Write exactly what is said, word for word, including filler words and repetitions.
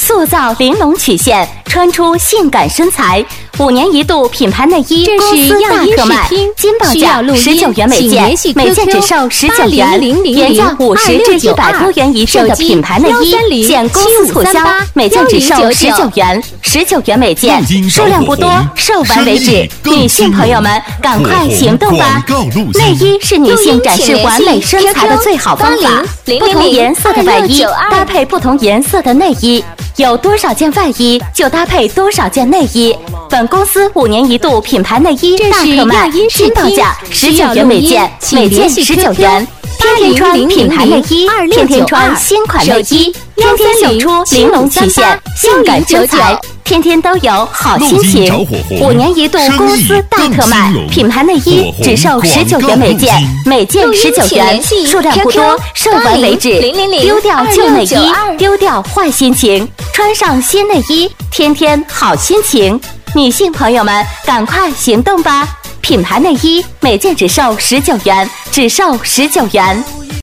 塑造玲珑曲线，穿出性感身材。五年一度品牌内衣公司大特卖，金报价十九元每件，每件只售十九元，原价五十至一百多元一件的品牌内衣，现公司促销，每件只售十九元，十九元每件，数量不多，售完为止。女性朋友们，赶快行动吧！内衣是女性展示完美身材的最好方法，不同颜色的外衣搭配不同颜色的内衣。有多少件外衣就搭配多少件内衣。本公司五年一度品牌内衣大特卖，金报价十九元每件，每件十九元。天天穿品牌内衣，天天穿新款内衣，天天秀出玲珑曲线，性感身材，天天都有好心情。五年一度公司大特卖，品牌内衣只售十九元每件，每件十九元，数量不多，售完为止。丢掉旧内衣，丢掉坏心情，穿上新内衣，天天好心情。女性朋友们，赶快行动吧！品牌内衣每件只售十九元，只售十九元。